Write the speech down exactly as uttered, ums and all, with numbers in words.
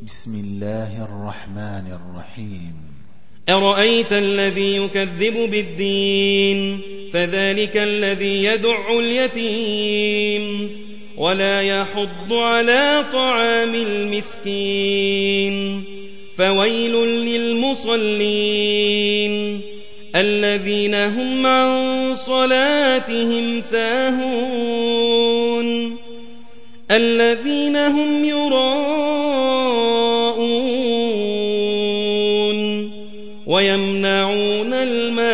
بسم الله الرحمن الرحيم. أرأيت الذي يكذب بالدين فذلك الذي يدع اليتيم ولا يحض على طعام المسكين فويل للمصلين الذين هم عن صلاتهم ساهون الذين هم يراءون ويمنعون الماء